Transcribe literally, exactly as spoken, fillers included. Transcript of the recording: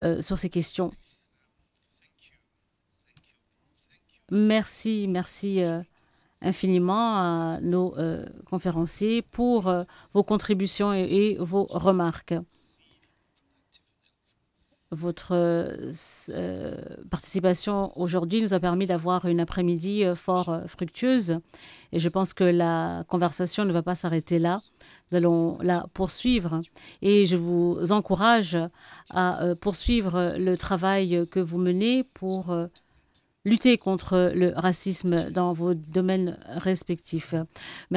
euh, sur ces questions. Merci, merci euh, infiniment à nos euh, conférenciers pour euh, vos contributions et, et vos remarques. Votre euh, participation aujourd'hui nous a permis d'avoir une après-midi euh, fort euh, fructueuse et je pense que la conversation ne va pas s'arrêter là. Nous allons la poursuivre et je vous encourage à euh, poursuivre le travail que vous menez pour euh, lutter contre le racisme dans vos domaines respectifs. Merci.